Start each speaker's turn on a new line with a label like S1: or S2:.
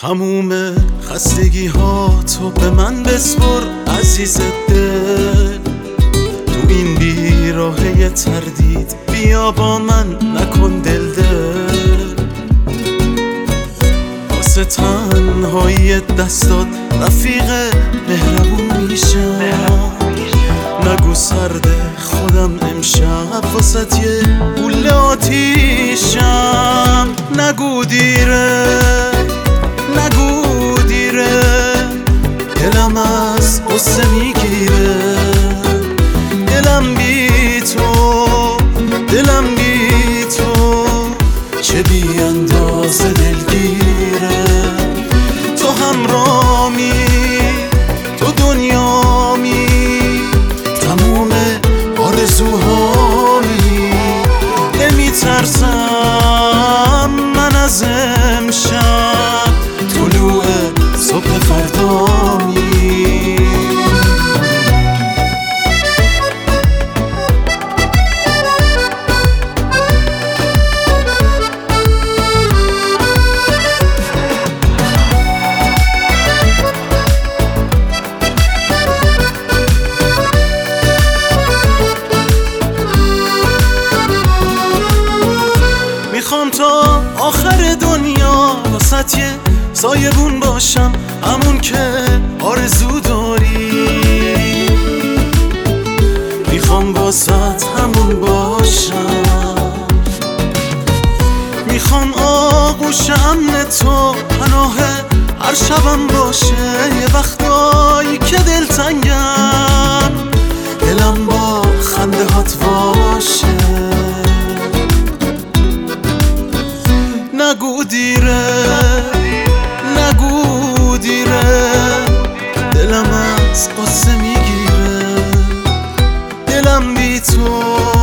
S1: تموم خستگی ها تو به من بسپر عزیز دل. تو این بیراهه تردید بیا با من نکن دل دل. واسه تنهایی دستات رفیق مهربون میشم. نگو سرده خودم امشب واسه یه گوله آتیشم. نگو دیره نگو دیره دلم از قصه میگیره. دلم بی تو چه بی اندازه دلگیره. تو همرامی تو دنیامی تموم آرزوهامی. نمیترسم من از امشب طلوع صبح فردامی. میخوام تا آخر دنیا واسه یه سایبون باشم، همون که آرزو داری. میخوام واسه همون باشم. میخوام آغوش امن تو پناه هر شبم باشه. یه وقتایی که دلتنگم دلم با خنده هات باشه. نگو دیره نگو دیره دلم از قصه میگیره. دلم بی تو